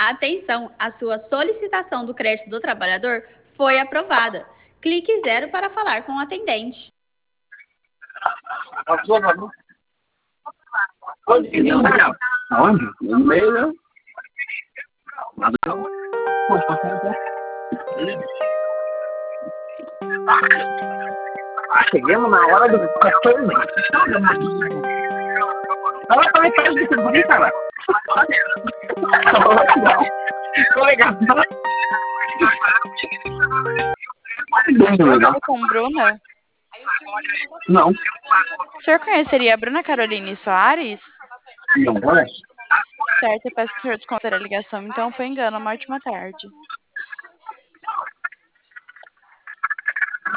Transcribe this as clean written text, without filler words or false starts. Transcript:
Atenção, a sua solicitação do crédito do trabalhador foi aprovada. Clique 0 para falar com o atendente. Aonde? No meio, né? Chegamos na hora do cachorro. Ela também faz isso bonito, cara. Ficou legal. Fala com Bruna? Não. O senhor conheceria a Bruna Caroline Soares? Não conhece? Certo, eu peço que o senhor desconsidere a ligação. Então, foi engano. Uma ótima tarde.